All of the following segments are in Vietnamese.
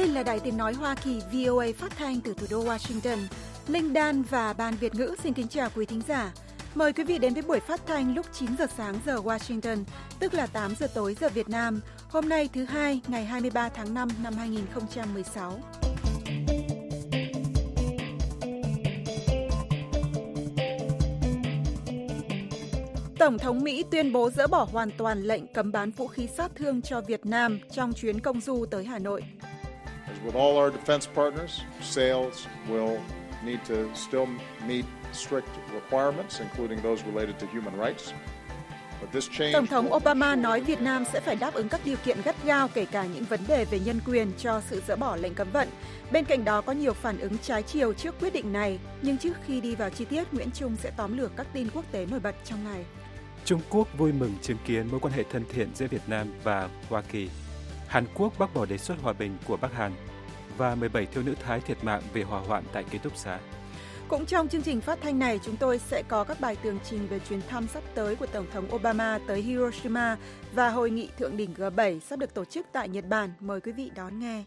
Đây là Đài Tiếng Nói Hoa Kỳ VOA phát thanh từ thủ đô Washington. Linh Dan và Ban Việt ngữ xin kính chào quý thính giả. Mời quý vị đến với buổi phát thanh lúc 9 giờ sáng giờ Washington, tức là 8 giờ tối giờ Việt Nam, hôm nay thứ Hai, ngày 23 tháng 5 năm 2016. Tổng thống Mỹ tuyên bố dỡ bỏ hoàn toàn lệnh cấm bán vũ khí sát thương cho Việt Nam trong chuyến công du tới Hà Nội. With all our defense partners, sales will need to still meet strict requirements, including those related to human rights. Tổng thống Obama nói Việt Nam sẽ phải đáp ứng các điều kiện gắt gao, kể cả những vấn đề về nhân quyền cho sự dỡ bỏ lệnh cấm vận. Bên cạnh đó có nhiều phản ứng trái chiều trước quyết định này, nhưng trước khi đi vào chi tiết, Nguyễn Trung sẽ tóm lược các tin quốc tế nổi bật trong ngày. Trung Quốc vui mừng chứng kiến mối quan hệ thân thiện giữa Việt Nam và Hoa Kỳ. Hàn Quốc bác bỏ đề xuất hòa bình của Bắc Hàn và 17 thiếu nữ Thái thiệt mạng vì hỏa hoạn tại ký túc xá. Cũng trong chương trình phát thanh này, chúng tôi sẽ có các bài tường trình về chuyến thăm sắp tới của Tổng thống Obama tới Hiroshima và hội nghị thượng đỉnh G7 sắp được tổ chức tại Nhật Bản. Mời quý vị đón nghe.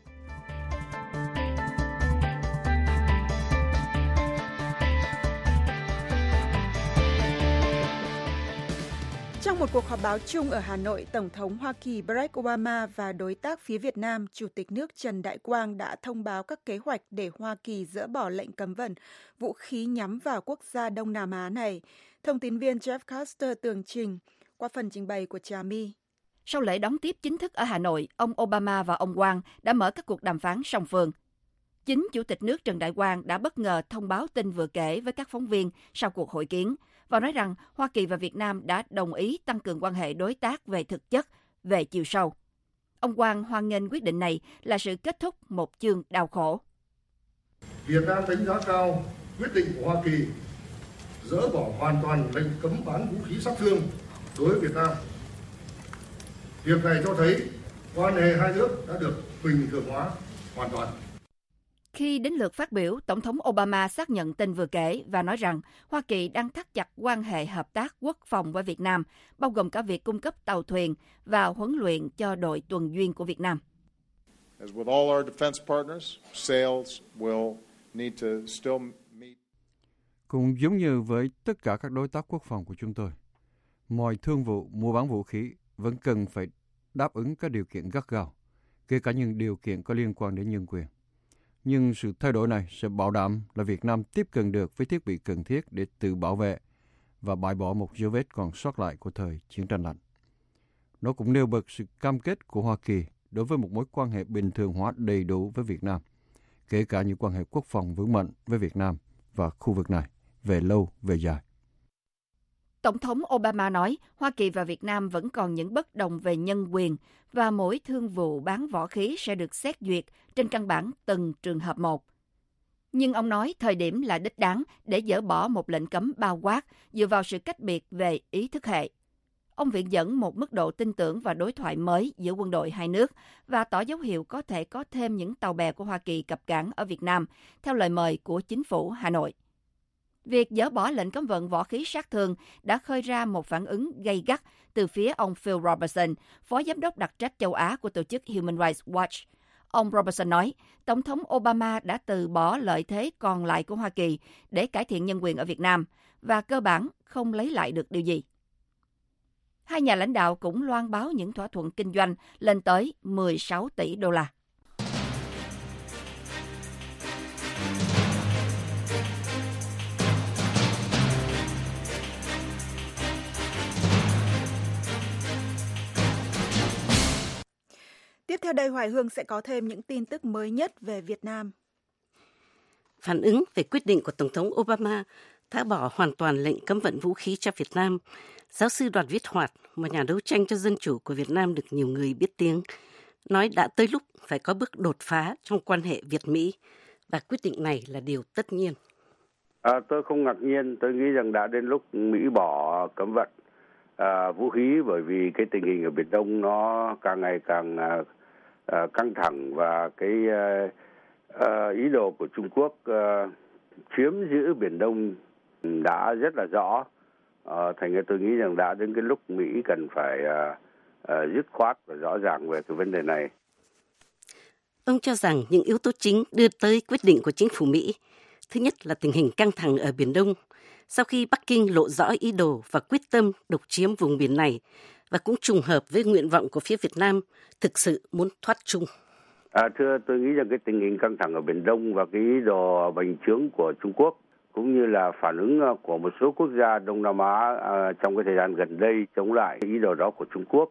Trong một cuộc họp báo chung ở Hà Nội, Tổng thống Hoa Kỳ Barack Obama và đối tác phía Việt Nam, Chủ tịch nước Trần Đại Quang đã thông báo các kế hoạch để Hoa Kỳ dỡ bỏ lệnh cấm vận vũ khí nhắm vào quốc gia Đông Nam Á này. Thông tín viên Jeff Caster tường trình qua phần trình bày của Trà My. Sau lễ đón tiếp chính thức ở Hà Nội, ông Obama và ông Quang đã mở các cuộc đàm phán song phương. Chính Chủ tịch nước Trần Đại Quang đã bất ngờ thông báo tin vừa kể với các phóng viên sau cuộc hội kiến và nói rằng Hoa Kỳ và Việt Nam đã đồng ý tăng cường quan hệ đối tác về thực chất, về chiều sâu. Ông Quang hoan nghênh quyết định này là sự kết thúc một chương đau khổ. Việt Nam đánh giá cao quyết định của Hoa Kỳ dỡ bỏ hoàn toàn lệnh cấm bán vũ khí sát thương đối với Việt Nam. Việc này cho thấy quan hệ hai nước đã được bình thường hóa hoàn toàn. Khi đến lượt phát biểu, Tổng thống Obama xác nhận tin vừa kể và nói rằng Hoa Kỳ đang thắt chặt quan hệ hợp tác quốc phòng với Việt Nam, bao gồm cả việc cung cấp tàu thuyền và huấn luyện cho đội tuần duyên của Việt Nam. Cũng giống như với tất cả các đối tác quốc phòng của chúng tôi, mọi thương vụ mua bán vũ khí vẫn cần phải đáp ứng các điều kiện gắt gao, kể cả những điều kiện có liên quan đến nhân quyền. Nhưng sự thay đổi này sẽ bảo đảm là Việt Nam tiếp cận được với thiết bị cần thiết để tự bảo vệ và bãi bỏ một dấu vết còn sót lại của thời chiến tranh lạnh. Nó cũng nêu bật sự cam kết của Hoa Kỳ đối với một mối quan hệ bình thường hóa đầy đủ với Việt Nam, kể cả những quan hệ quốc phòng vững mạnh với Việt Nam và khu vực này về lâu về dài. Tổng thống Obama nói Hoa Kỳ và Việt Nam vẫn còn những bất đồng về nhân quyền và mỗi thương vụ bán võ khí sẽ được xét duyệt trên căn bản từng trường hợp một. Nhưng ông nói thời điểm là đích đáng để dỡ bỏ một lệnh cấm bao quát dựa vào sự cách biệt về ý thức hệ. Ông viện dẫn một mức độ tin tưởng và đối thoại mới giữa quân đội hai nước và tỏ dấu hiệu có thể có thêm những tàu bè của Hoa Kỳ cập cảng ở Việt Nam theo lời mời của chính phủ Hà Nội. Việc dỡ bỏ lệnh cấm vận võ khí sát thương đã khơi ra một phản ứng gay gắt từ phía ông Phil Robertson, phó giám đốc đặc trách châu Á của tổ chức Human Rights Watch. Ông Robertson nói, Tổng thống Obama đã từ bỏ lợi thế còn lại của Hoa Kỳ để cải thiện nhân quyền ở Việt Nam và cơ bản không lấy lại được điều gì. Hai nhà lãnh đạo cũng loan báo những thỏa thuận kinh doanh lên tới 16 tỷ đô la. Tiếp theo đây, Hoài Hương sẽ có thêm những tin tức mới nhất về Việt Nam. Phản ứng về quyết định của Tổng thống Obama thả bỏ hoàn toàn lệnh cấm vận vũ khí cho Việt Nam, giáo sư Đoàn Viết Hoạt, một nhà đấu tranh cho dân chủ của Việt Nam được nhiều người biết tiếng, nói đã tới lúc phải có bước đột phá trong quan hệ Việt-Mỹ và quyết định này là điều tất nhiên. Tôi không ngạc nhiên, tôi nghĩ rằng đã đến lúc Mỹ bỏ cấm vận vũ khí bởi vì cái tình hình ở Biển Đông nó càng ngày càng căng thẳng và cái ý đồ của Trung Quốc chiếm giữ Biển Đông đã rất là rõ. Thành ra tôi nghĩ rằng đã đến cái lúc Mỹ cần phải dứt khoát và rõ ràng về cái vấn đề này. Ông cho rằng những yếu tố chính đưa tới quyết định của chính phủ Mỹ. Thứ nhất là tình hình căng thẳng ở Biển Đông, sau khi Bắc Kinh lộ rõ ý đồ và quyết tâm độc chiếm vùng biển này, và cũng trùng hợp với nguyện vọng của phía Việt Nam thực sự muốn thoát chung. Thưa, tôi nghĩ rằng cái tình hình căng thẳng ở Biển Đông và cái ý đồ bành trướng của Trung Quốc, cũng như là phản ứng của một số quốc gia Đông Nam Á trong cái thời gian gần đây chống lại ý đồ đó của Trung Quốc,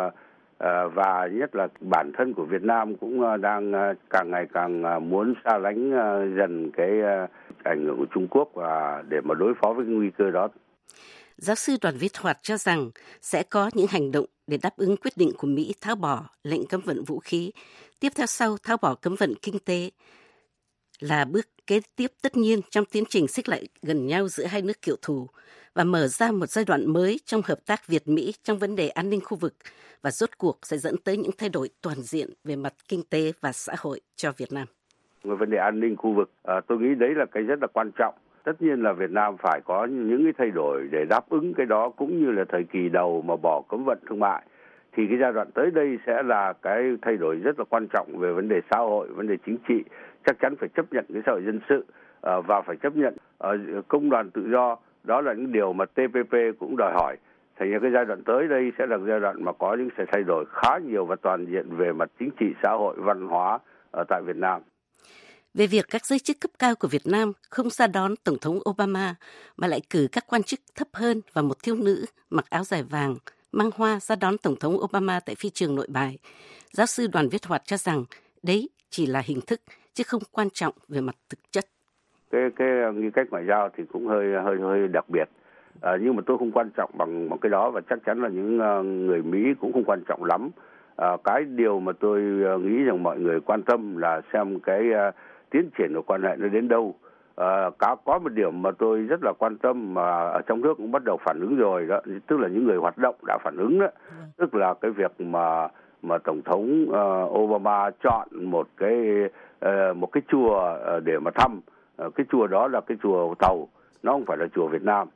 và nhất là bản thân của Việt Nam cũng đang càng ngày càng muốn xa lánh dần cái ảnh hưởng của Trung Quốc và để mà đối phó với cái nguy cơ đó. Giáo sư Đoàn Viết Hoạt cho rằng sẽ có những hành động để đáp ứng quyết định của Mỹ tháo bỏ lệnh cấm vận vũ khí. Tiếp theo sau tháo bỏ cấm vận kinh tế là bước kế tiếp tất nhiên trong tiến trình xích lại gần nhau giữa hai nước cựu thù và mở ra một giai đoạn mới trong hợp tác Việt-Mỹ trong vấn đề an ninh khu vực và rốt cuộc sẽ dẫn tới những thay đổi toàn diện về mặt kinh tế và xã hội cho Việt Nam. Về vấn đề an ninh khu vực, tôi nghĩ đấy là cái rất là quan trọng. Tất nhiên là Việt Nam phải có những cái thay đổi để đáp ứng cái đó, cũng như là thời kỳ đầu mà bỏ cấm vận thương mại. Thì cái giai đoạn tới đây sẽ là cái thay đổi rất là quan trọng về vấn đề xã hội, vấn đề chính trị. Chắc chắn phải chấp nhận cái xã hội dân sự và phải chấp nhận công đoàn tự do. Đó là những điều mà TPP cũng đòi hỏi. Thành ra cái giai đoạn tới đây sẽ là giai đoạn mà có những sự thay đổi khá nhiều và toàn diện về mặt chính trị, xã hội, văn hóa ở tại Việt Nam. Về việc các giới chức cấp cao của Việt Nam không ra đón Tổng thống Obama mà lại cử các quan chức thấp hơn và một thiếu nữ mặc áo dài vàng mang hoa ra đón Tổng thống Obama tại phi trường Nội Bài, giáo sư Đoàn Viết Hoạt cho rằng đấy chỉ là hình thức chứ không quan trọng về mặt thực chất. Cái nghi cách ngoại giao thì cũng hơi đặc biệt, nhưng mà tôi không quan trọng bằng một cái đó, và chắc chắn là những người Mỹ cũng không quan trọng lắm. Cái điều mà tôi nghĩ rằng mọi người quan tâm là xem cái tiến triển của quan hệ nó đến đâu. Có một điểm mà tôi rất là quan tâm mà ở trong nước cũng bắt đầu phản ứng rồi đó, tức là những người hoạt động đã phản ứng đó, tức là cái việc mà Tổng thống Obama chọn một cái chùa để mà thăm. Cái chùa đó là cái chùa Tàu, nó không phải là chùa Việt Nam.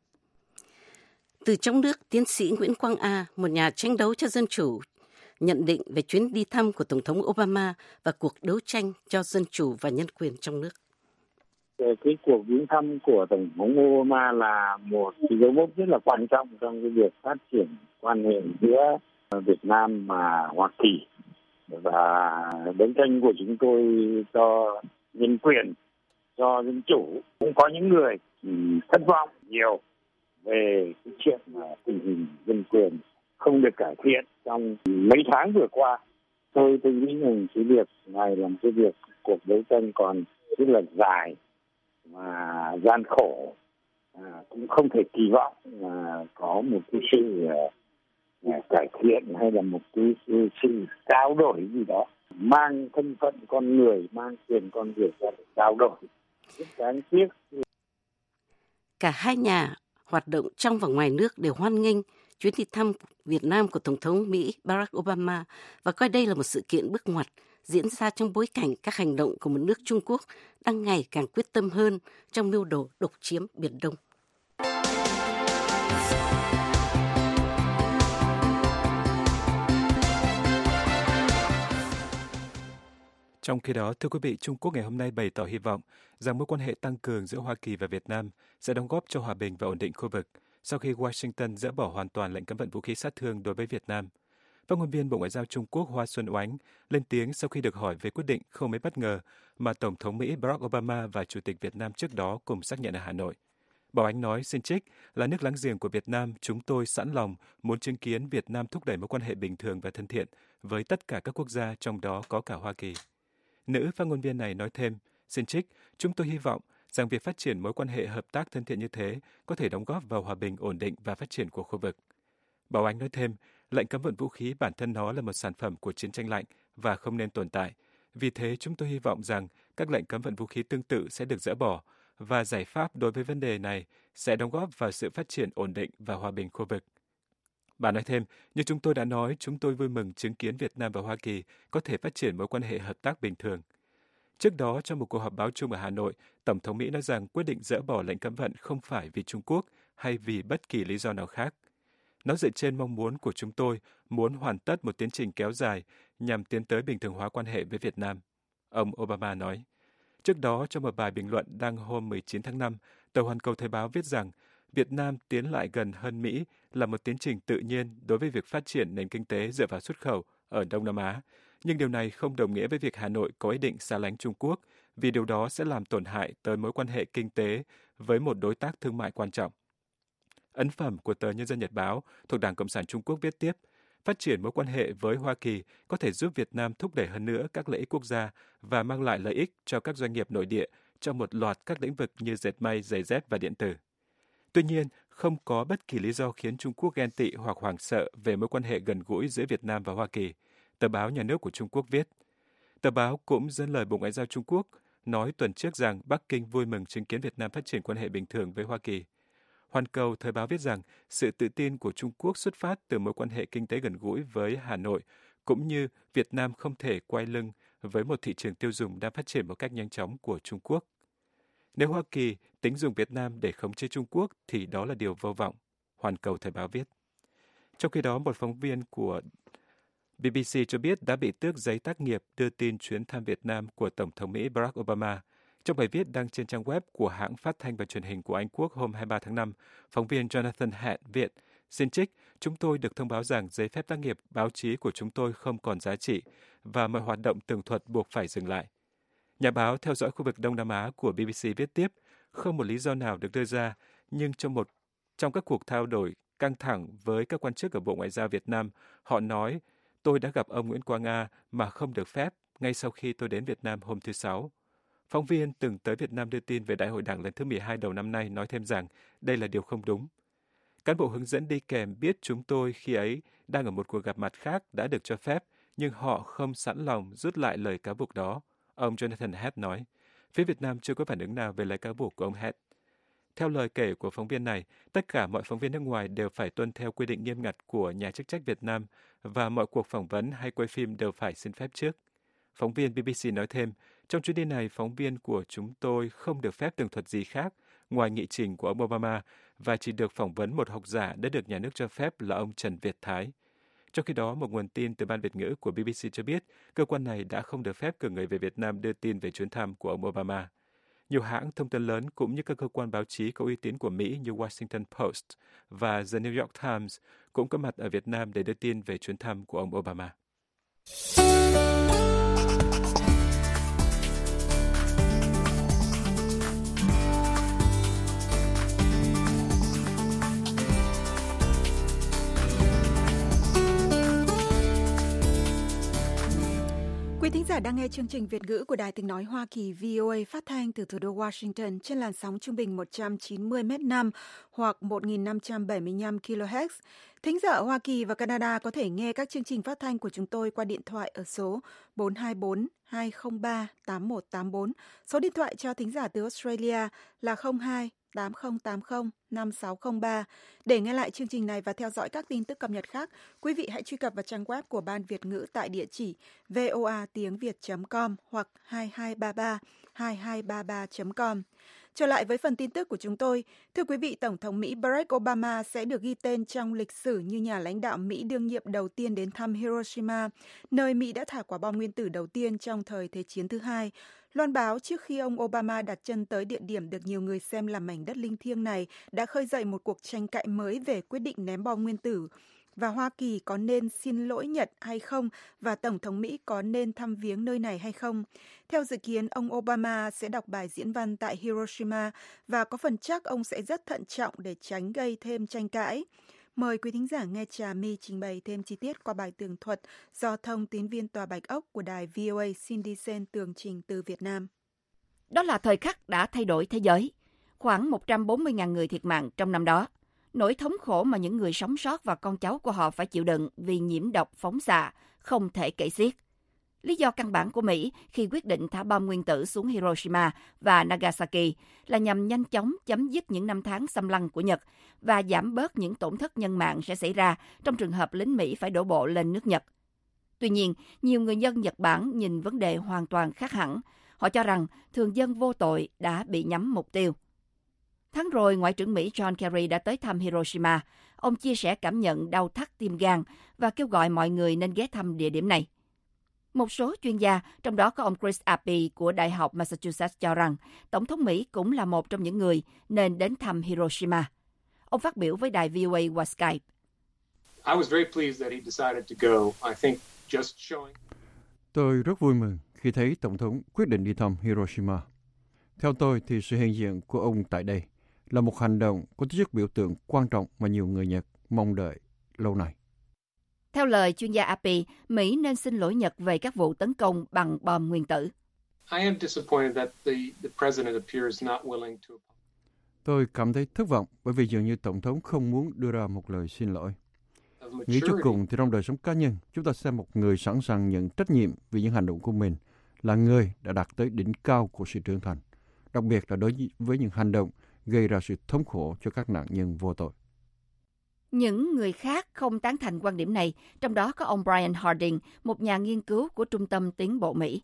Từ trong nước, tiến sĩ Nguyễn Quang A, một nhà tranh đấu cho dân chủ, nhận định về chuyến đi thăm của Tổng thống Obama và cuộc đấu tranh cho dân chủ và nhân quyền trong nước. Cái cuộc viếng thăm của Tổng thống Obama là một dấu mốc rất là quan trọng trong cái việc phát triển quan hệ giữa Việt Nam và Hoa Kỳ, và đấu tranh của chúng tôi cho nhân quyền, cho dân chủ. Cũng có những người thất vọng nhiều về cái chuyện tình hình dân quyền không được cải thiện trong mấy tháng vừa qua. Tôi nghĩ rằng cái việc này là một cái việc cuộc đấu tranh còn rất là dài và gian khổ, cũng không thể kỳ vọng là có một cái sự cải thiện hay là một cái sự trao đổi gì đó mang thân phận con người, mang quyền con người ra để trao đổi. Rất đáng tiếc. Cả hai nhà hoạt động trong và ngoài nước đều hoan nghênh chuyến đi thăm Việt Nam của Tổng thống Mỹ Barack Obama và coi đây là một sự kiện bước ngoặt diễn ra trong bối cảnh các hành động của một nước Trung Quốc đang ngày càng quyết tâm hơn trong mưu đồ độc chiếm Biển Đông. Trong khi đó, thưa quý vị, Trung Quốc ngày hôm nay bày tỏ hy vọng rằng mối quan hệ tăng cường giữa Hoa Kỳ và Việt Nam sẽ đóng góp cho hòa bình và ổn định khu vực sau khi Washington dỡ bỏ hoàn toàn lệnh cấm vận vũ khí sát thương đối với Việt Nam. Phát ngôn viên Bộ Ngoại giao Trung Quốc Hoa Xuân Oánh lên tiếng sau khi được hỏi về quyết định không mấy bất ngờ mà Tổng thống Mỹ Barack Obama và Chủ tịch Việt Nam trước đó cùng xác nhận ở Hà Nội. Bà Oánh nói, xin trích, là nước láng giềng của Việt Nam, chúng tôi sẵn lòng muốn chứng kiến Việt Nam thúc đẩy mối quan hệ bình thường và thân thiện với tất cả các quốc gia, trong đó có cả Hoa Kỳ. Nữ phát ngôn viên này nói thêm, xin trích, chúng tôi hy vọng rằng việc phát triển mối quan hệ hợp tác thân thiện như thế có thể đóng góp vào hòa bình, ổn định và phát triển của khu vực. Bà Oánh nói thêm, lệnh cấm vận vũ khí bản thân nó là một sản phẩm của chiến tranh lạnh và không nên tồn tại. Vì thế, chúng tôi hy vọng rằng các lệnh cấm vận vũ khí tương tự sẽ được dỡ bỏ và giải pháp đối với vấn đề này sẽ đóng góp vào sự phát triển ổn định và hòa bình khu vực. Bà nói thêm, như chúng tôi đã nói, chúng tôi vui mừng chứng kiến Việt Nam và Hoa Kỳ có thể phát triển mối quan hệ hợp tác bình thường. Trước đó, trong một cuộc họp báo chung ở Hà Nội, Tổng thống Mỹ nói rằng quyết định dỡ bỏ lệnh cấm vận không phải vì Trung Quốc hay vì bất kỳ lý do nào khác. Nó dựa trên mong muốn của chúng tôi muốn hoàn tất một tiến trình kéo dài nhằm tiến tới bình thường hóa quan hệ với Việt Nam. Ông Obama nói. Trước đó, trong một bài bình luận đăng hôm 19 tháng 5, tờ Hoàn Cầu Thời báo viết rằng Việt Nam tiến lại gần hơn Mỹ là một tiến trình tự nhiên đối với việc phát triển nền kinh tế dựa vào xuất khẩu ở Đông Nam Á. Nhưng điều này không đồng nghĩa với việc Hà Nội có ý định xa lánh Trung Quốc, vì điều đó sẽ làm tổn hại tới mối quan hệ kinh tế với một đối tác thương mại quan trọng. Ấn phẩm của tờ Nhân dân Nhật báo thuộc Đảng Cộng sản Trung Quốc viết tiếp, phát triển mối quan hệ với Hoa Kỳ có thể giúp Việt Nam thúc đẩy hơn nữa các lợi ích quốc gia và mang lại lợi ích cho các doanh nghiệp nội địa trong một loạt các lĩnh vực như dệt may, giày dép và điện tử. Tuy nhiên, không có bất kỳ lý do khiến Trung Quốc ghen tị hoặc hoảng sợ về mối quan hệ gần gũi giữa Việt Nam và Hoa Kỳ, tờ báo Nhà nước của Trung Quốc viết. Tờ báo cũng dẫn lời Bộ Ngoại giao Trung Quốc nói tuần trước rằng Bắc Kinh vui mừng chứng kiến Việt Nam phát triển quan hệ bình thường với Hoa Kỳ. Hoàn Cầu Thời báo viết rằng sự tự tin của Trung Quốc xuất phát từ mối quan hệ kinh tế gần gũi với Hà Nội, cũng như Việt Nam không thể quay lưng với một thị trường tiêu dùng đang phát triển một cách nhanh chóng của Trung Quốc. Nếu Hoa Kỳ tính dùng Việt Nam để khống chế Trung Quốc thì đó là điều vô vọng, Hoàn Cầu Thời báo viết. Trong khi đó, một phóng viên của BBC cho biết đã bị tước giấy tác nghiệp đưa tin chuyến thăm Việt Nam của Tổng thống Mỹ Barack Obama. Trong bài viết đăng trên trang web của hãng phát thanh và truyền hình của Anh Quốc hôm 23 tháng 5, phóng viên Jonathan Hett viết, xin trích, chúng tôi được thông báo rằng giấy phép tác nghiệp báo chí của chúng tôi không còn giá trị và mọi hoạt động tường thuật buộc phải dừng lại. Nhà báo theo dõi khu vực Đông Nam Á của BBC viết tiếp, không một lý do nào được đưa ra, nhưng trong các cuộc trao đổi căng thẳng với các quan chức ở Bộ Ngoại giao Việt Nam, họ nói, tôi đã gặp ông Nguyễn Quang Nga mà không được phép ngay sau khi tôi đến Việt Nam hôm thứ Sáu. Phóng viên từng tới Việt Nam đưa tin về Đại hội Đảng lần thứ 12 đầu năm nay nói thêm rằng đây là điều không đúng. Cán bộ hướng dẫn đi kèm biết chúng tôi khi ấy đang ở một cuộc gặp mặt khác đã được cho phép, nhưng họ không sẵn lòng rút lại lời cáo buộc đó, ông Jonathan Hett nói. Phía Việt Nam chưa có phản ứng nào về lời cáo buộc của ông Hett. Theo lời kể của phóng viên này, tất cả mọi phóng viên nước ngoài đều phải tuân theo quy định nghiêm ngặt của nhà chức trách Việt Nam và mọi cuộc phỏng vấn hay quay phim đều phải xin phép trước. Phóng viên BBC nói thêm, trong chuyến đi này, phóng viên của chúng tôi không được phép tường thuật gì khác ngoài nghị trình của ông Obama và chỉ được phỏng vấn một học giả đã được nhà nước cho phép là ông Trần Việt Thái. Trong khi đó, một nguồn tin từ Ban Việt ngữ của BBC cho biết cơ quan này đã không được phép cử người về Việt Nam đưa tin về chuyến thăm của ông Obama. Nhiều hãng thông tấn lớn cũng như các cơ quan báo chí có uy tín của Mỹ như Washington Post và The New York Times cũng có mặt ở Việt Nam để đưa tin về chuyến thăm của ông Obama. Quý thính giả đang nghe chương trình Việt ngữ của Đài Tiếng nói Hoa Kỳ VOA phát thanh từ thủ đô Washington trên làn sóng trung bình 190 m/năm hoặc 1.575 kHz. Thính giả ở Hoa Kỳ và Canada có thể nghe các chương trình phát thanh của chúng tôi qua điện thoại ở số 424 203 8184. Số điện thoại cho thính giả từ Australia là 02 8080 5603. Để nghe lại chương trình này và theo dõi các tin tức cập nhật khác, quý vị hãy truy cập vào trang web của Ban Việt ngữ tại địa chỉ voatiengviet.com hoặc 2233 Trở lại với phần tin tức của chúng tôi. Thưa quý vị, Tổng thống Mỹ Barack Obama sẽ được ghi tên trong lịch sử như nhà lãnh đạo Mỹ đương nhiệm đầu tiên đến thăm Hiroshima, nơi Mỹ đã thả quả bom nguyên tử đầu tiên trong thời Thế chiến thứ hai. Loan báo trước khi ông Obama đặt chân tới địa điểm được nhiều người xem là mảnh đất linh thiêng này đã khơi dậy một cuộc tranh cãi mới về quyết định ném bom nguyên tử. Và Hoa Kỳ có nên xin lỗi Nhật hay không, và Tổng thống Mỹ có nên thăm viếng nơi này hay không. Theo dự kiến, ông Obama sẽ đọc bài diễn văn tại Hiroshima và có phần chắc ông sẽ rất thận trọng để tránh gây thêm tranh cãi. Mời quý thính giả nghe Trà My trình bày thêm chi tiết qua bài tường thuật do thông tín viên Tòa Bạch Ốc của đài VOA Cindy Sen tường trình từ Việt Nam. Đó là thời khắc đã thay đổi thế giới. Khoảng 140.000 người thiệt mạng trong năm đó. Nỗi thống khổ mà những người sống sót và con cháu của họ phải chịu đựng vì nhiễm độc phóng xạ không thể kể xiết. Lý do căn bản của Mỹ khi quyết định thả bom nguyên tử xuống Hiroshima và Nagasaki là nhằm nhanh chóng chấm dứt những năm tháng xâm lăng của Nhật và giảm bớt những tổn thất nhân mạng sẽ xảy ra trong trường hợp lính Mỹ phải đổ bộ lên nước Nhật. Tuy nhiên, nhiều người dân Nhật Bản nhìn vấn đề hoàn toàn khác hẳn. Họ cho rằng thường dân vô tội đã bị nhắm mục tiêu. Tháng rồi, Ngoại trưởng Mỹ John Kerry đã tới thăm Hiroshima. Ông chia sẻ cảm nhận đau thắt tim gan và kêu gọi mọi người nên ghé thăm địa điểm này. Một số chuyên gia, trong đó có ông Chris Appy của Đại học Massachusetts cho rằng Tổng thống Mỹ cũng là một trong những người nên đến thăm Hiroshima. Ông phát biểu với đài VOA qua Skype. Tôi rất vui mừng khi thấy Tổng thống quyết định đi thăm Hiroshima. Theo tôi thì sự hiện diện của ông tại đây là một hành động có tính chất biểu tượng quan trọng mà nhiều người Nhật mong đợi lâu nay. Theo lời chuyên gia Appy, Mỹ nên xin lỗi Nhật về các vụ tấn công bằng bom nguyên tử. Tôi cảm thấy thất vọng bởi vì dường như Tổng thống không muốn đưa ra một lời xin lỗi. Nghĩ cho cùng thì trong đời sống cá nhân, chúng ta xem một người sẵn sàng nhận trách nhiệm vì những hành động của mình là người đã đạt tới đỉnh cao của sự trưởng thành, đặc biệt là đối với những hành động gây ra sự thống khổ cho các nạn nhân vô tội. Những người khác không tán thành quan điểm này, trong đó có ông Brian Harding, một nhà nghiên cứu của Trung tâm Tiến bộ Mỹ.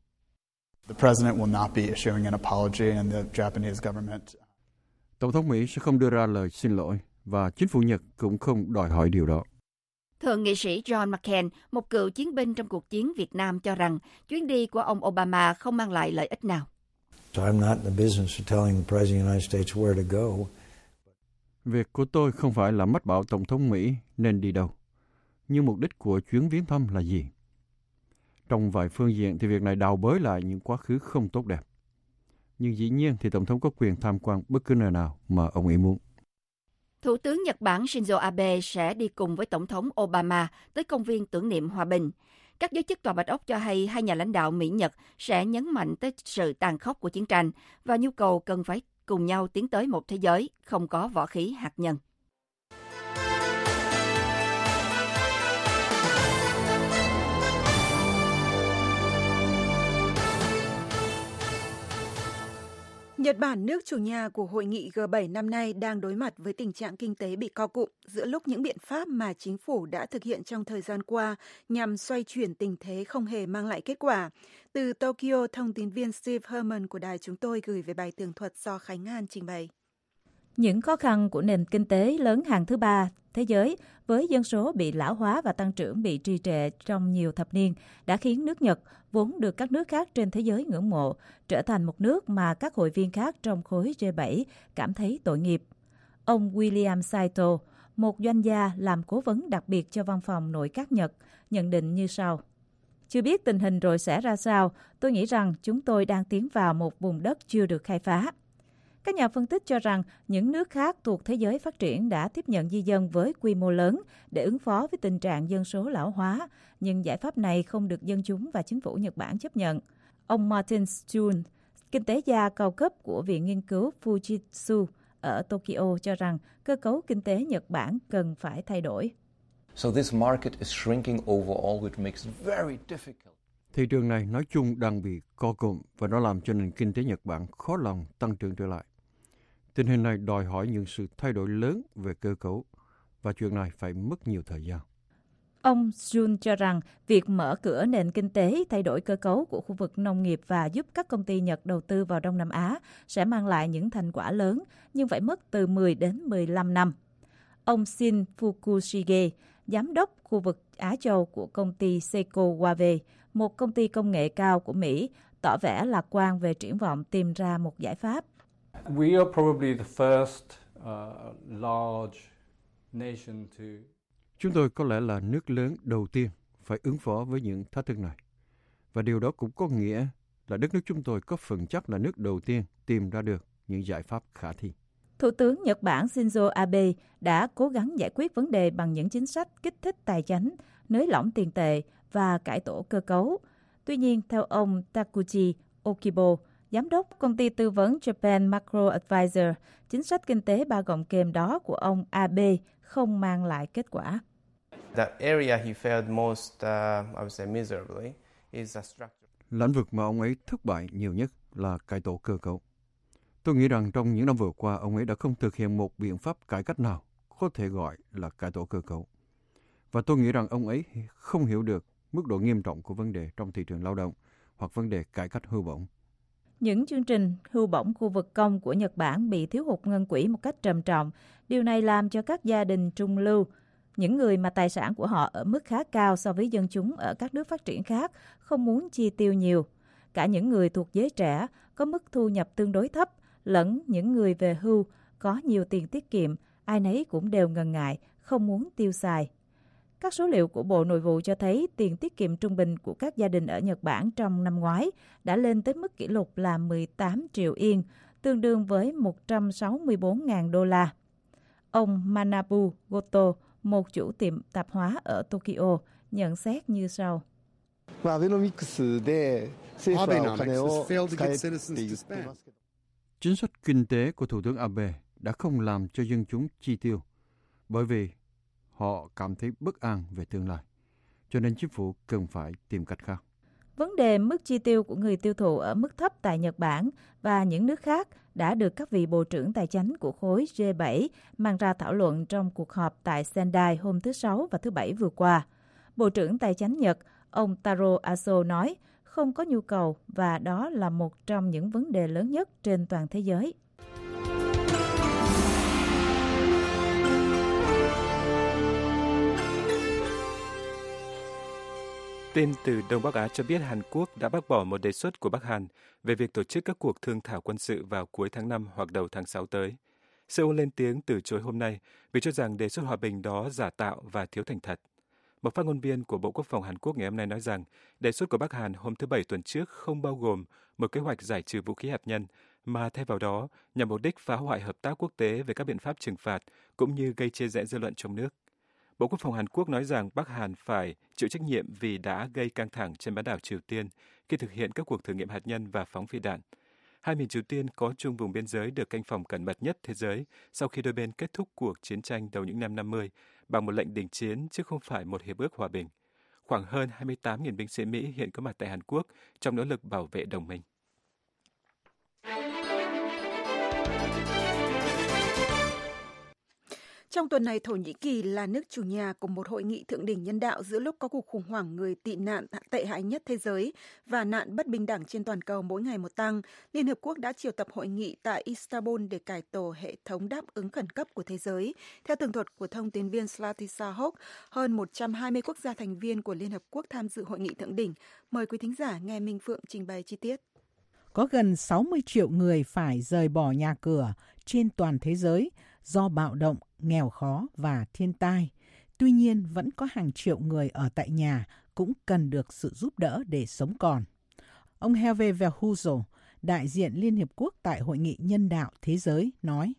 Tổng thống Mỹ sẽ không đưa ra lời xin lỗi và chính phủ Nhật cũng không đòi hỏi điều đó. Thượng nghị sĩ John McCain, một cựu chiến binh trong cuộc chiến Việt Nam cho rằng chuyến đi của ông Obama không mang lại lợi ích nào. Việc của tôi không phải là mách bảo Tổng thống Mỹ nên đi đâu. Nhưng mục đích của chuyến viếng thăm là gì? Trong vài phương diện thì việc này đào bới lại những quá khứ không tốt đẹp. Nhưng dĩ nhiên thì Tổng thống có quyền tham quan bất cứ nơi nào mà ông ấy muốn. Thủ tướng Nhật Bản Shinzo Abe sẽ đi cùng với Tổng thống Obama tới công viên tưởng niệm hòa bình. Các giới chức Tòa Bạch Ốc cho hay hai nhà lãnh đạo Mỹ-Nhật sẽ nhấn mạnh tới sự tàn khốc của chiến tranh và nhu cầu cần phải cùng nhau tiến tới một thế giới không có võ khí hạt nhân. Nhật Bản, nước chủ nhà của hội nghị G7 năm nay, đang đối mặt với tình trạng kinh tế bị co cụm giữa lúc những biện pháp mà chính phủ đã thực hiện trong thời gian qua nhằm xoay chuyển tình thế không hề mang lại kết quả. Từ Tokyo, thông tin viên Steve Herman của đài chúng tôi gửi về bài tường thuật do Khánh An trình bày. Những khó khăn của nền kinh tế lớn hàng thứ ba thế giới với dân số bị lão hóa và tăng trưởng bị trì trệ trong nhiều thập niên đã khiến nước Nhật, vốn được các nước khác trên thế giới ngưỡng mộ, trở thành một nước mà các hội viên khác trong khối G7 cảm thấy tội nghiệp. Ông William Saito, một doanh gia làm cố vấn đặc biệt cho văn phòng nội các Nhật, nhận định như sau. Chưa biết tình hình rồi sẽ ra sao, tôi nghĩ rằng chúng tôi đang tiến vào một vùng đất chưa được khai phá. Các nhà phân tích cho rằng những nước khác thuộc thế giới phát triển đã tiếp nhận di dân với quy mô lớn để ứng phó với tình trạng dân số lão hóa, nhưng giải pháp này không được dân chúng và chính phủ Nhật Bản chấp nhận. Ông Martin Stune, kinh tế gia cao cấp của Viện Nghiên cứu Fujitsu ở Tokyo cho rằng cơ cấu kinh tế Nhật Bản cần phải thay đổi. Thị trường này nói chung đang bị co cụm và nó làm cho nền kinh tế Nhật Bản khó lòng tăng trưởng trở lại. Tình hình này đòi hỏi những sự thay đổi lớn về cơ cấu và chuyện này phải mất nhiều thời gian. Ông Jun cho rằng việc mở cửa nền kinh tế thay đổi cơ cấu của khu vực nông nghiệp và giúp các công ty Nhật đầu tư vào Đông Nam Á sẽ mang lại những thành quả lớn, nhưng phải mất từ 10 đến 15 năm. Ông Shin Fukushige, giám đốc khu vực Á Châu của công ty Seiko Wabe, một công ty công nghệ cao của Mỹ, tỏ vẻ lạc quan về triển vọng tìm ra một giải pháp. Chúng tôi có lẽ là nước lớn đầu tiên phải ứng phó với những thách thức này. Và điều đó cũng có nghĩa là đất nước chúng tôi có phần chắc là nước đầu tiên tìm ra được những giải pháp khả thi. Thủ tướng Nhật Bản Shinzo Abe đã cố gắng giải quyết vấn đề bằng những chính sách kích thích tài chánh, nới lỏng tiền tệ và cải tổ cơ cấu. Tuy nhiên, theo ông Takuchi Okibo, giám đốc công ty tư vấn Japan Macro Advisor, chính sách kinh tế ba gọng kềm đó của ông Abe không mang lại kết quả. Lĩnh vực mà ông ấy thất bại nhiều nhất là cải tổ cơ cấu. Tôi nghĩ rằng trong những năm vừa qua, ông ấy đã không thực hiện một biện pháp cải cách nào có thể gọi là cải tổ cơ cấu. Và tôi nghĩ rằng ông ấy không hiểu được mức độ nghiêm trọng của vấn đề trong thị trường lao động hoặc vấn đề cải cách hưu bổng. Những chương trình hưu bổng khu vực công của Nhật Bản bị thiếu hụt ngân quỹ một cách trầm trọng. Điều này làm cho các gia đình trung lưu Những người mà tài sản của họ ở mức khá cao so với dân chúng ở các nước phát triển khác không muốn chi tiêu nhiều. Cả những người thuộc giới trẻ có mức thu nhập tương đối thấp, lẫn những người về hưu có nhiều tiền tiết kiệm, ai nấy cũng đều ngần ngại, không muốn tiêu xài. Các số liệu của Bộ Nội vụ cho thấy tiền tiết kiệm trung bình của các gia đình ở Nhật Bản trong năm ngoái đã lên tới mức kỷ lục là 18 triệu yên, tương đương với 164.000 đô la. Ông Manabu Goto, một chủ tiệm tạp hóa ở Tokyo, nhận xét như sau. Chính sách kinh tế của Thủ tướng Abe đã không làm cho dân chúng chi tiêu, bởi vì họ cảm thấy bất an về tương lai, cho nên chính phủ cần phải tìm cách khác. Vấn đề mức chi tiêu của người tiêu thụ ở mức thấp tại Nhật Bản và những nước khác đã được các vị bộ trưởng tài chánh của khối G7 mang ra thảo luận trong cuộc họp tại Sendai hôm thứ Sáu và thứ Bảy vừa qua. Bộ trưởng tài chánh Nhật, ông Taro Aso nói không có nhu cầu và đó là một trong những vấn đề lớn nhất trên toàn thế giới. Tin từ Đông Bắc Á cho biết Hàn Quốc đã bác bỏ một đề xuất của Bắc Hàn về việc tổ chức các cuộc thương thảo quân sự vào cuối tháng 5 hoặc đầu tháng 6 tới. Seoul lên tiếng từ chối hôm nay vì cho rằng đề xuất hòa bình đó giả tạo và thiếu thành thật. Một phát ngôn viên của Bộ Quốc phòng Hàn Quốc ngày hôm nay nói rằng đề xuất của Bắc Hàn hôm thứ Bảy tuần trước không bao gồm một kế hoạch giải trừ vũ khí hạt nhân, mà thay vào đó nhằm mục đích phá hoại hợp tác quốc tế về các biện pháp trừng phạt cũng như gây chia rẽ dư luận trong nước. Bộ Quốc phòng Hàn Quốc nói rằng Bắc Hàn phải chịu trách nhiệm vì đã gây căng thẳng trên bán đảo Triều Tiên khi thực hiện các cuộc thử nghiệm hạt nhân và phóng phi đạn. Hai miền Triều Tiên có chung vùng biên giới được canh phòng cẩn mật nhất thế giới sau khi đôi bên kết thúc cuộc chiến tranh đầu những năm 50 bằng một lệnh đình chiến chứ không phải một hiệp ước hòa bình. Khoảng hơn 28.000 binh sĩ Mỹ hiện có mặt tại Hàn Quốc trong nỗ lực bảo vệ đồng minh. Trong tuần này, Thổ Nhĩ Kỳ là nước chủ nhà của một hội nghị thượng đỉnh nhân đạo giữa lúc có cuộc khủng hoảng người tị nạn tệ hại nhất thế giới và nạn bất bình đẳng trên toàn cầu mỗi ngày một tăng. Liên Hợp Quốc đã triệu tập hội nghị tại Istanbul để cải tổ hệ thống đáp ứng khẩn cấp của thế giới. Theo tường thuật của thông tin viên Zlatisa Hoc, hơn 120 quốc gia thành viên của Liên Hợp Quốc tham dự hội nghị thượng đỉnh. Mời quý thính giả nghe Minh Phượng trình bày chi tiết. Có gần 60 triệu người phải rời bỏ nhà cửa trên toàn thế giới do bạo động, nghèo khó và thiên tai. Tuy nhiên, vẫn có hàng triệu người ở tại nhà cũng cần được sự giúp đỡ để sống còn. Ông Hervé Verheugen, đại diện Liên Hiệp Quốc tại Hội nghị Nhân đạo Thế giới, nói: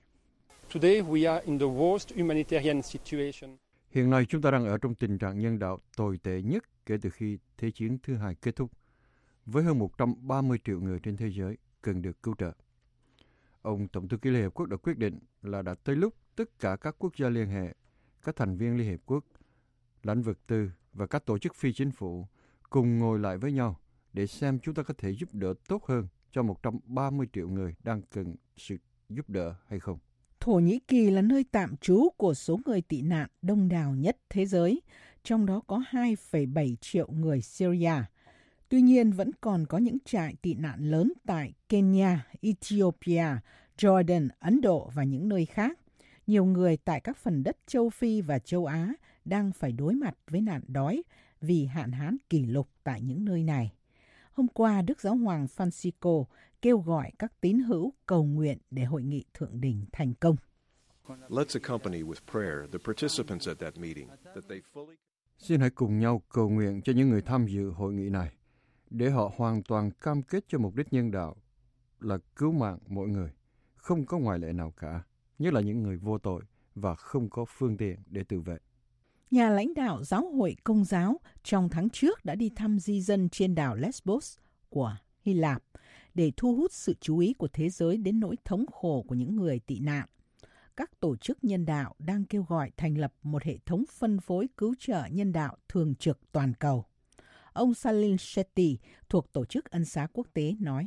Hiện nay chúng ta đang ở trong tình trạng nhân đạo tồi tệ nhất kể từ khi Thế chiến thứ hai kết thúc, với hơn 130 triệu người trên thế giới cần được cứu trợ. Ông Tổng thư ký Liên Hiệp Quốc đã quyết định là đã tới lúc tất cả các quốc gia liên hệ, các thành viên Liên Hiệp Quốc, lãnh vực tư và các tổ chức phi chính phủ cùng ngồi lại với nhau để xem chúng ta có thể giúp đỡ tốt hơn cho 130 triệu người đang cần sự giúp đỡ hay không. Thổ Nhĩ Kỳ là nơi tạm trú của số người tị nạn đông đảo nhất thế giới, trong đó có 2,7 triệu người Syria. Tuy nhiên, vẫn còn có những trại tị nạn lớn tại Kenya, Ethiopia, Jordan, Ấn Độ và những nơi khác. Nhiều người tại các phần đất châu Phi và châu Á đang phải đối mặt với nạn đói vì hạn hán kỷ lục tại những nơi này. Hôm qua, Đức Giáo hoàng Francisco kêu gọi các tín hữu cầu nguyện để hội nghị thượng đỉnh thành công. Xin hãy cùng nhau cầu nguyện cho những người tham dự hội nghị này, để họ hoàn toàn cam kết cho mục đích nhân đạo là cứu mạng mọi người, không có ngoại lệ nào cả, nhất là những người vô tội và không có phương tiện để tự vệ. Nhà lãnh đạo Giáo hội Công giáo trong tháng trước đã đi thăm di dân trên đảo Lesbos của Hy Lạp để thu hút sự chú ý của thế giới đến nỗi thống khổ của những người tị nạn. Các tổ chức nhân đạo đang kêu gọi thành lập một hệ thống phân phối cứu trợ nhân đạo thường trực toàn cầu. Ông Salim Shetty thuộc Tổ chức Ân xá Quốc tế nói: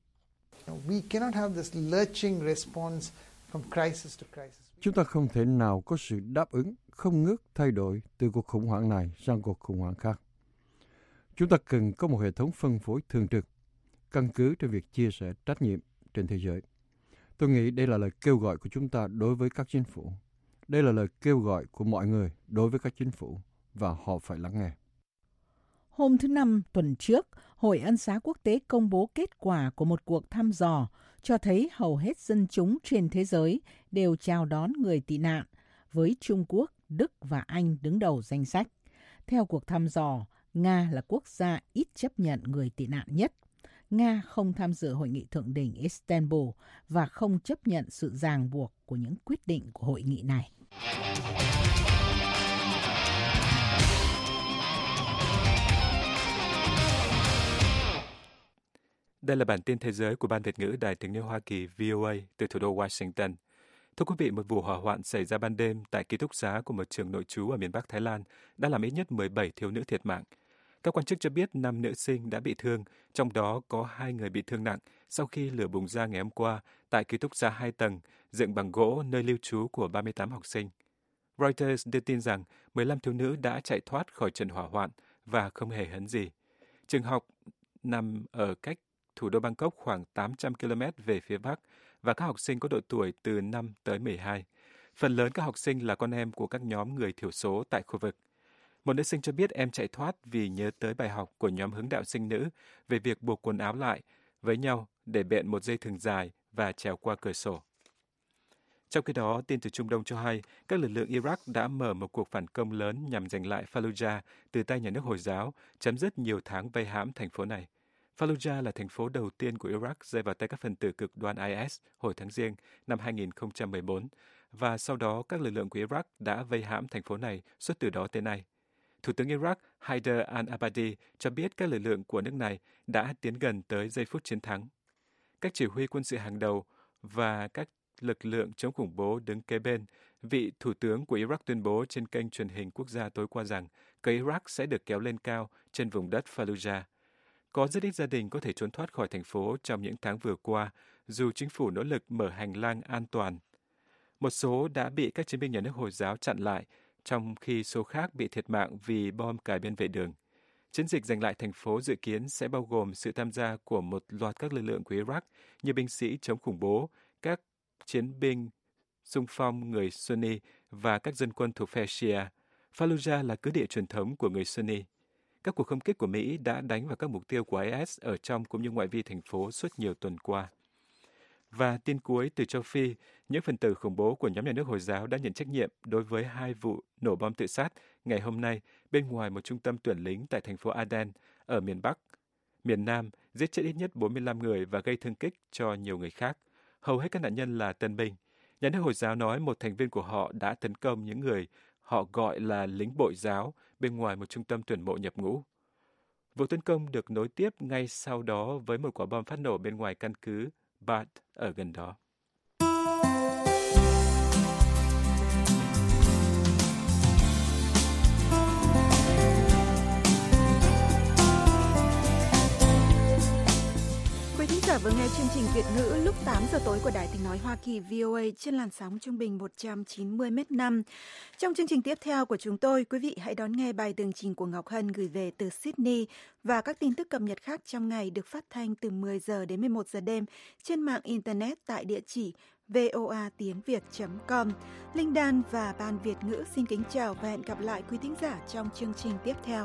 Chúng ta không thể nào có sự đáp ứng không ngớt thay đổi từ cuộc khủng hoảng này sang cuộc khủng hoảng khác. Chúng ta cần có một hệ thống phân phối thường trực, căn cứ trên việc chia sẻ trách nhiệm trên thế giới. Tôi nghĩ đây là lời kêu gọi của chúng ta đối với các chính phủ, Đây là lời kêu gọi của mọi người đối với các chính phủ và họ phải lắng nghe. Hôm thứ Năm tuần trước, Hội Ân xá Quốc tế công bố kết quả của một cuộc thăm dò cho thấy hầu hết dân chúng trên thế giới đều chào đón người tị nạn, với Trung Quốc, Đức và Anh đứng đầu danh sách. Theo cuộc thăm dò, Nga là quốc gia ít chấp nhận người tị nạn nhất. Nga không tham dự hội nghị thượng đỉnh Istanbul và không chấp nhận sự ràng buộc của những quyết định của hội nghị này. Đây là bản tin thế giới của Ban Việt ngữ Đài Tiếng nói Hoa Kỳ VOA từ thủ đô Washington. Thưa quý vị, một vụ hỏa hoạn xảy ra ban đêm tại ký túc xá của một trường nội trú ở miền Bắc Thái Lan đã làm ít nhất 17 thiếu nữ thiệt mạng. Các quan chức cho biết 5 nữ sinh đã bị thương, trong đó có 2 người bị thương nặng sau khi lửa bùng ra ngày hôm qua tại ký túc xá 2 tầng, dựng bằng gỗ nơi lưu trú của 38 học sinh. Reuters đưa tin rằng 15 thiếu nữ đã chạy thoát khỏi trận hỏa hoạn và không hề hấn gì. Trường học nằm ở cách thủ đô Bangkok khoảng 800 km về phía Bắc và các học sinh có độ tuổi từ 5 tới 12. Phần lớn các học sinh là con em của các nhóm người thiểu số tại khu vực. Một nữ sinh cho biết em chạy thoát vì nhớ tới bài học của nhóm hướng đạo sinh nữ về việc buộc quần áo lại với nhau để bện một dây thừng dài và trèo qua cửa sổ. Trong khi đó, tin từ Trung Đông cho hay các lực lượng Iraq đã mở một cuộc phản công lớn nhằm giành lại Fallujah từ tay nhà nước Hồi giáo, chấm dứt nhiều tháng vây hãm thành phố này. Fallujah là thành phố đầu tiên của Iraq rơi vào tay các phần tử cực đoan IS hồi tháng Giêng năm 2014, và sau đó các lực lượng của Iraq đã vây hãm thành phố này suốt từ đó tới nay. Thủ tướng Iraq Haider al-Abadi cho biết các lực lượng của nước này đã tiến gần tới giây phút chiến thắng. Các chỉ huy quân sự hàng đầu và các lực lượng chống khủng bố đứng kế bên, vị thủ tướng của Iraq tuyên bố trên kênh truyền hình quốc gia tối qua rằng cờ Iraq sẽ được kéo lên cao trên vùng đất Fallujah. Có rất ít gia đình có thể trốn thoát khỏi thành phố trong những tháng vừa qua, dù chính phủ nỗ lực mở hành lang an toàn. Một số đã bị các chiến binh nhà nước Hồi giáo chặn lại, trong khi số khác bị thiệt mạng vì bom cài bên vệ đường. Chiến dịch giành lại thành phố dự kiến sẽ bao gồm sự tham gia của một loạt các lực lượng của Iraq như binh sĩ chống khủng bố, các chiến binh xung phong người Sunni và các dân quân thuộc phe Shia. Fallujah là cứ địa truyền thống của người Sunni. Các cuộc không kích của Mỹ đã đánh vào các mục tiêu của IS ở trong cũng như ngoại vi thành phố suốt nhiều tuần qua. Và tin cuối từ châu Phi, những phần tử khủng bố của nhóm nhà nước Hồi giáo đã nhận trách nhiệm đối với 2 vụ nổ bom tự sát ngày hôm nay bên ngoài một trung tâm tuyển lính tại thành phố Aden ở miền Bắc. Miền Nam giết chết ít nhất 45 người và gây thương tích cho nhiều người khác. Hầu hết các nạn nhân là tân binh. Nhà nước Hồi giáo nói một thành viên của họ đã tấn công những người họ gọi là lính bội giáo bên ngoài một trung tâm tuyển mộ nhập ngũ. Vụ tấn công được nối tiếp ngay sau đó với một quả bom phát nổ bên ngoài căn cứ Bad ở gần đó. Quý thính giả vừa nghe chương trình Việt ngữ lúc 8 giờ tối của Đài Tiếng nói Hoa Kỳ VOA trên làn sóng trung bình 190 m/5. Trong chương trình tiếp theo của chúng tôi, quý vị hãy đón nghe bài tường trình của Ngọc Hân gửi về từ Sydney và các tin tức cập nhật khác trong ngày được phát thanh từ 10 giờ đến 11 giờ đêm trên mạng Internet tại địa chỉ voatiengviet.com. Linh Đan và Ban Việt ngữ xin kính chào và hẹn gặp lại quý thính giả trong chương trình tiếp theo.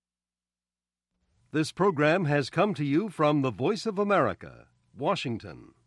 This program has come to you from the Voice of America, Washington.